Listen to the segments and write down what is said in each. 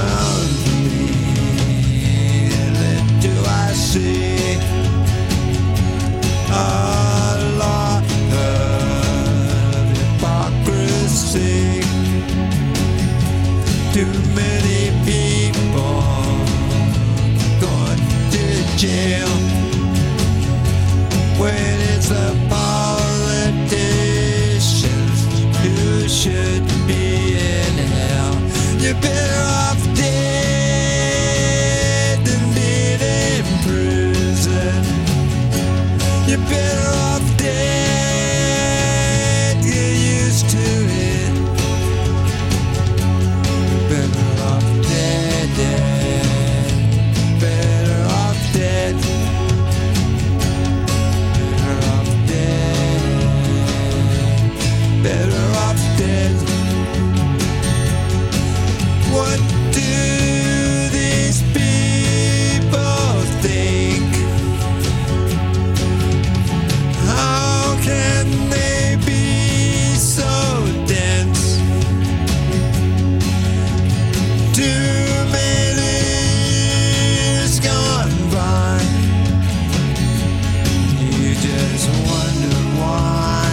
around me. Little do I see a lot of hypocrisy. Too many people going to jail when it's the politicians who should be in hell. You're better off dead than being in prison. You're better off dead. Get used to it. You're better off dead, dead. Better off dead. Better off dead. Better off dead. What do these people think? How can they be so dense? Too many years gone by. You just wonder why.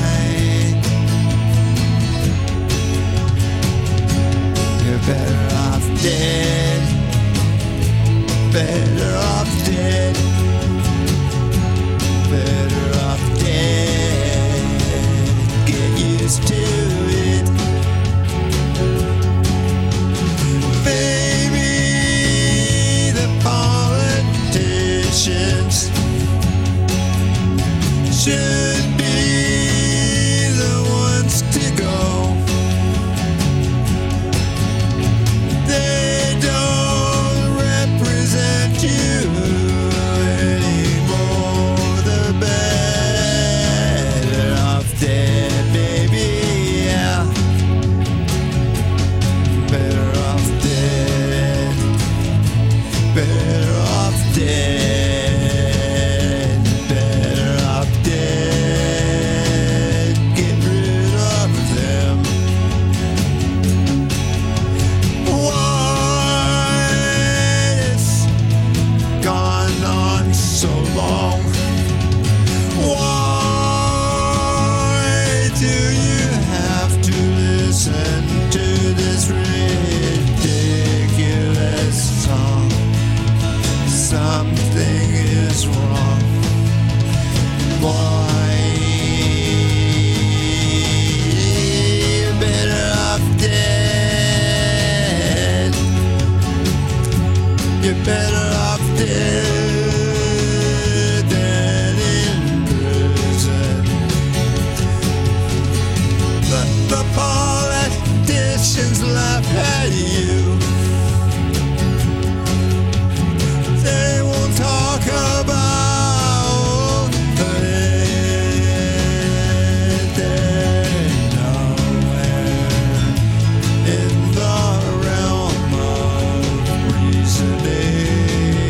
You're better off dead. Better off dead. Better off dead. Get used to it. Maybe the politicians should be the ones to go. They don't represent you anymore. The better off dead, baby, yeah. Better off dead. Better off dead. Better off dead. Get rid of them. Why it's gone on so long? Why do you have to listen to this ridiculous song? Something is wrong. Why? You're better off dead. You're better off dead than in prison. But the politicians laugh at you. They won't talk about it. They're nowhere in the realm of reasoning.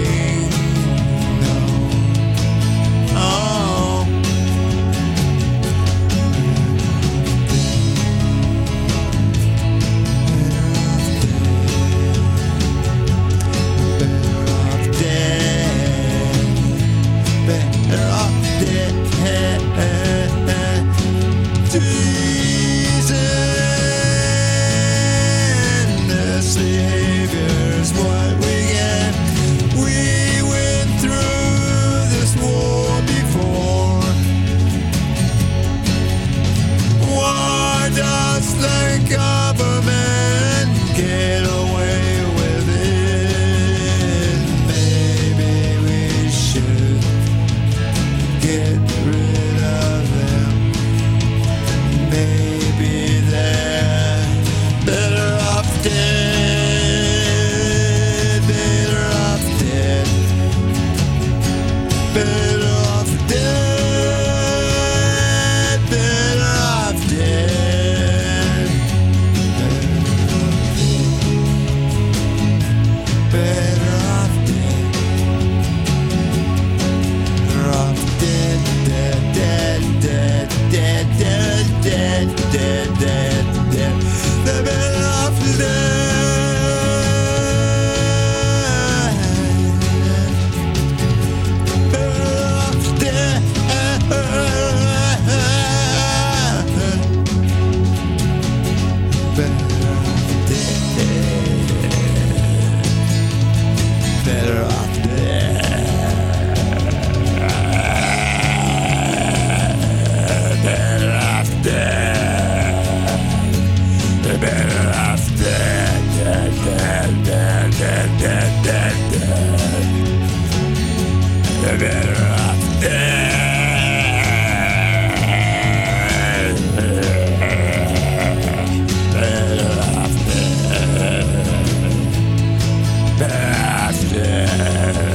Podcast.